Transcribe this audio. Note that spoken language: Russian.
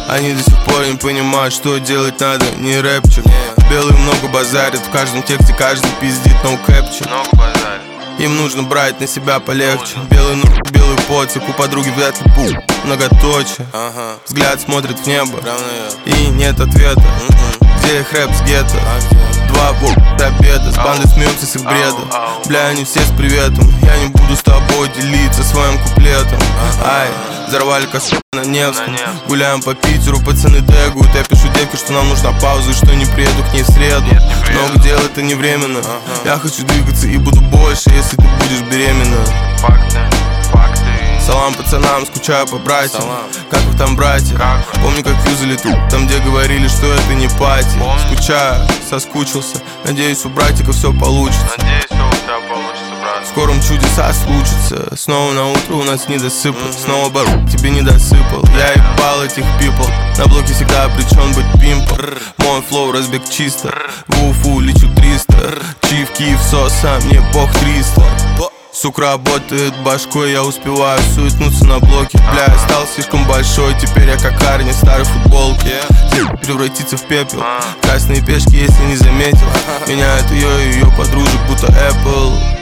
Они до сих пор не понимают, что делать надо, не рэпчик. Белые много базарят, в каждом тексте каждый пиздит, no capture. Им нужно брать на себя полегче. Белый белый поцик, у подруги вряд ли пул, многоточие. Взгляд смотрит в небо, и нет ответа. Где их рэп с гетто? Два до обеда, с бандой смеемся с их бреда. Бля, они все с приветом, я не буду с тобой делиться своим куплетом. Ай, взорвали косу на Невском. Гуляем по Питеру, пацаны тегают. Я пишу девке, что нам нужна пауза и что не приеду к ней в среду. Много дел, это не временно. Я хочу двигаться и буду больше, если ты будешь беременна. Салам пацанам, скучаю по братьям. Как вы там, братья? Помню, как юзали тут, там, где говорили, что это не пати. Скучаю, соскучился. Надеюсь, у братика все получится. В скором чудеса случится. Снова на утро у нас не досыпал. Снова бару тебе не досыпал. Я ебал этих пипл. На блоке всегда обречен быть пимпом. Мой флоу разбег чисто. В Уфу лечу 300. Чиф, Киев, соса, мне бог 300. Сук работает башкой, я успеваю суетнуться на блоке. Бля, я стал слишком большой, теперь я как Арни в старой футболке. Превратиться в пепел. Красные пешки, если не заметил. Меняют ее и ее подружек, будто Apple.